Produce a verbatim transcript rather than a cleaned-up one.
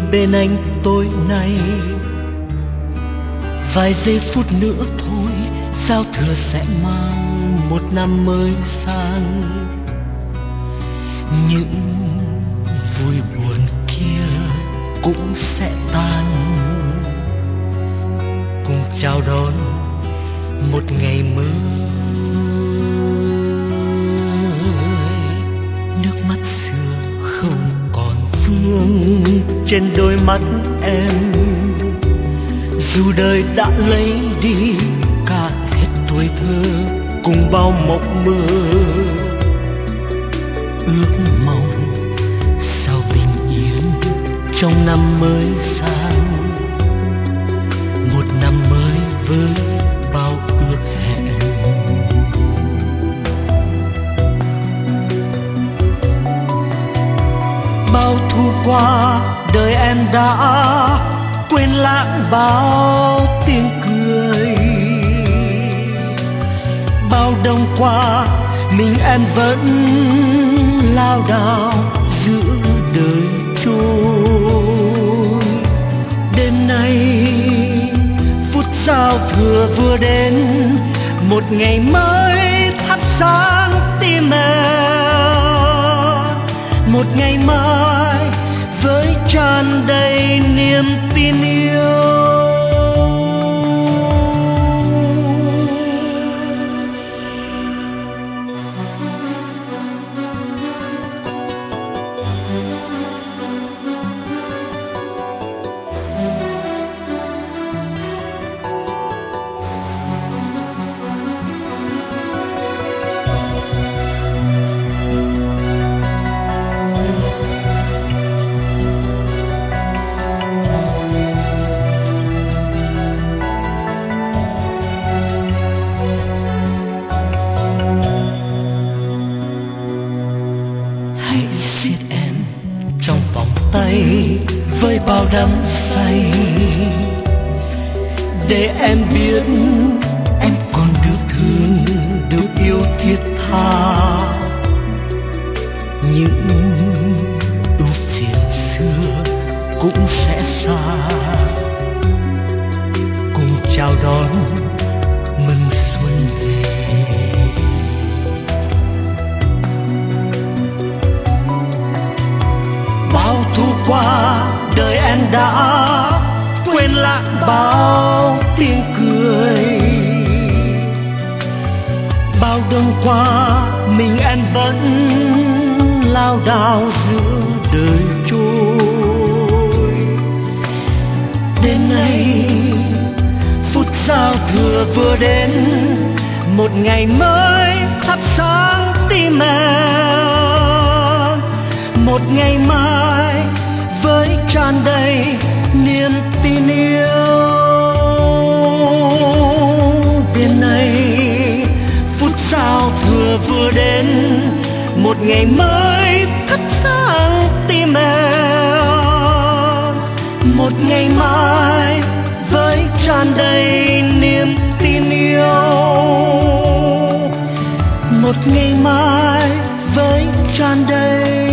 bên anh tối nay. Vài giây phút nữa thôi, giao thừa sẽ mang một năm mới sang. Những vui buồn kia cũng sẽ tan, cùng chào đón một ngày mới. Nước mắt xưa không còn vương trên đôi mắt em, dù đời đã lấy đi cả hết tuổi thơ cùng bao mộng mơ. Ước mong sao bình yên trong năm mới sang, một năm mới với bao ước hẹn. Bao thu qua đời em đã quên lãng bao tiếng cười. Bao đông qua mình em vẫn lao đao giữa đời trôi. Đêm nay phút giao thừa vừa đến, một ngày mới thắp sáng tim em. Một ngày mai với tràn đầy niềm tin yêu. Với bao đắm say, để em biết em còn được thương, được yêu thiết tha. Những ưu phiền xưa cũng sẽ xa, cùng chào đón mừng xuân về. Bao thu qua đời em đã quên lãng bao tiếng cười. Bao đông qua mình em vẫn lao đao giữa đời trôi. Đêm nay phút giao thừa vừa đến, một ngày mới thắp sáng tim em. Một ngày mai với tràn đầy niềm tin yêu. Đêm nay phút giao thừa vừa đến, một ngày mới thắp sáng tim em. Một ngày mai với tràn đầy niềm tin yêu. Một ngày mai với tràn đầy